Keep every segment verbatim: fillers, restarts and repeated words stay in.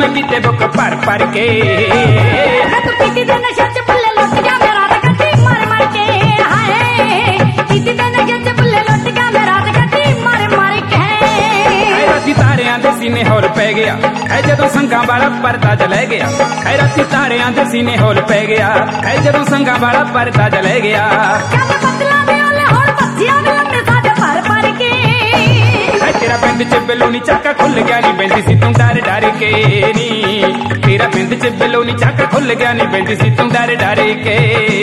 मैं पीते बुक भर भर के। तू पीती दे नशे च बुल्ले लुट गया मैं रात कटी मर मर के। हाय पीती दे नशे च बुल्ले लुट गया मैं रात कटी मर मर के। राती तारियां दे सीने होल पै गया है जदों संगा वाला परदा जलै गया। है राती तारियां दे सीने होल पै गया है जदों संगा वाला परदा जलै गया। कद बदला दे ओले होर बच्चियां दे लंबे साडे भर भर के। तेरा पिंड च बेलोनी चाका खुल गया नी बेंदी सी तू डर डर के नी। तेरा पिंड च बेलोनी चाका खुल गया नी बेंदी सी तू डर डर के।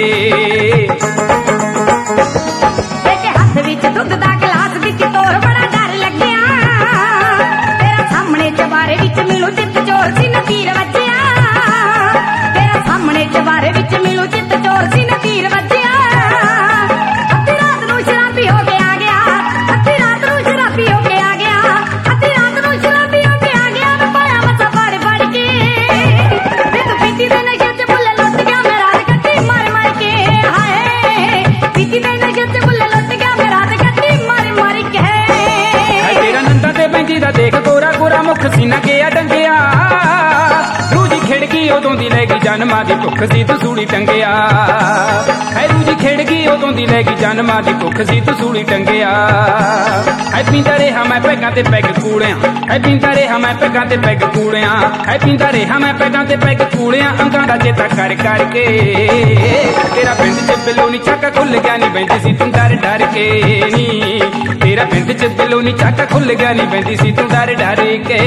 तेरे हाथ विच दुध दा गिलास विच तोर बड़ा डर लग्या। तेरा सामने चबारे विच मिलू चित चोर सी न तीर वज्जिया। तेरा सामने चबारे विच मिलू चित चोर सी न तीर वज्जिया। अद्धी रात नूं शराबी हो के आ गया। अद्धी रात नूं शराबी हो के आ गया। अद्धी रात नूं शराबी हो के आ गया। मैं पाया मसा फड़ फड़ के। ते तू पीती दे नशे च बुल्ले लुट गया मैं रात कटी मर मर के। हाय पीती दे नशे च बुल्ले लुट गया मैं रात कटी मर मर के। तेरा नंदा ते बैंदी दा देख गोरा गोरा मुख सीना गया डंगिया। रूजी खिड़ गई उदों दी लैगी जान मां दी भुख सी तू सूली टंगिया। है रूजी खिड़ गई उदों दी लैगी जान मां दी भुख सी तू सूली टंगिया। है पींदा रेहा मैं पैगां ते पैग कूड़ियां। है पींदा रेहा मैं पैगां ते पैग कूड़ियां। है पींदा रेहा मैं पैगां ते पैग कूड़ियां अंगां दा चेता कर कर के। तेरा पिंड च बेलोनी चाका खुल गया नी बेंदी सी तू डर डर के नी। तेरा पिंड च बेलोनी चाका खुल गया नी बेंदी सी तू डर डर के।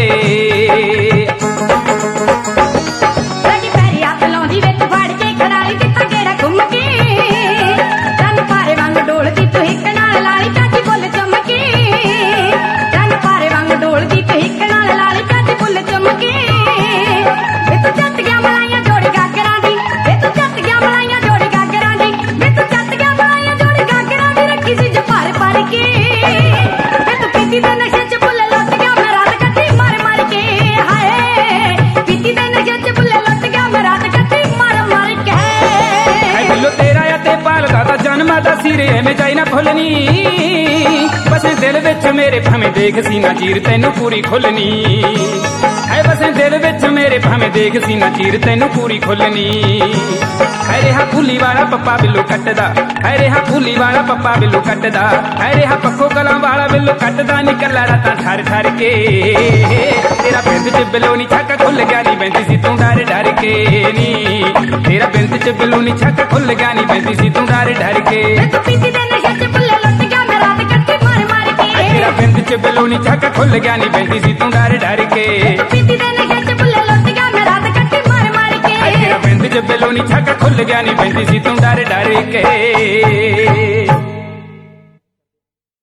रजी पैरी हत्थ लाउंदी वे तू फड़ के खड़ाली दित्ता गेड़ा घुम के। रन पारे वांग डोलदी तू हिक नाल लाली चाची बुल चमके। रन पारे वांग डोलदी तू हिक नाल लाली चाची बुल चमके। वे तू जट गया मलाइयां जोड़ी गागरां दी। वे तू जट गया मलाइयां जोड़ी गागरां दी। वे तू जट गया मलाइयां जोड़ी गागरां दी रखी सी जो भर भर के। वे तू पीती दे नशे च बुल्ले लुट गया मैं रात कटी मर मर के। हाय पीती दे नशे च बुल्ले लुट गया मैं रात कटी मर मर के। है दिलो तेरा या ते पाल दादा जन्मा दा सिरे में जाई ना भुलनी। बसे दिल विच मेरे भाਵੇਂ देख सीना चीर तैनू पूरी खुलनी। है बसे दिल विच मेरे भाਵੇਂ देख सीना चीर तैनू पूरी खुलनी। है रेहा फूली वाला पप्पा बिल्लो कटदा। है रेहा फूली वाला पप्पा बिल्लो कटदा। है रेहा पक्खो कलां वाला बिल्लो कटदा निकला रातां ठर ठर के। तेरा पिंड च बेलोनी छाका खुल गया नी बेंदी सी तू डर डर के नी। तेरा पिंड च बेलोनी छाका खुल गया नी बेंदी सी तू डर डर के। तू पीती दे नशे च बुल्ले लुट गया मैं रात कटी मर मर के। तेरा पिंड च बेलोनी छाका खुल गया नी बेंदी सी तू डर डर के। तू पीती दे नशे च बुल्ले लुट गया मैं रात कटी मर मर के। तेरा पिंड च बेलोनी छाका खुल गया नी बेंदी सी तू डर डर के।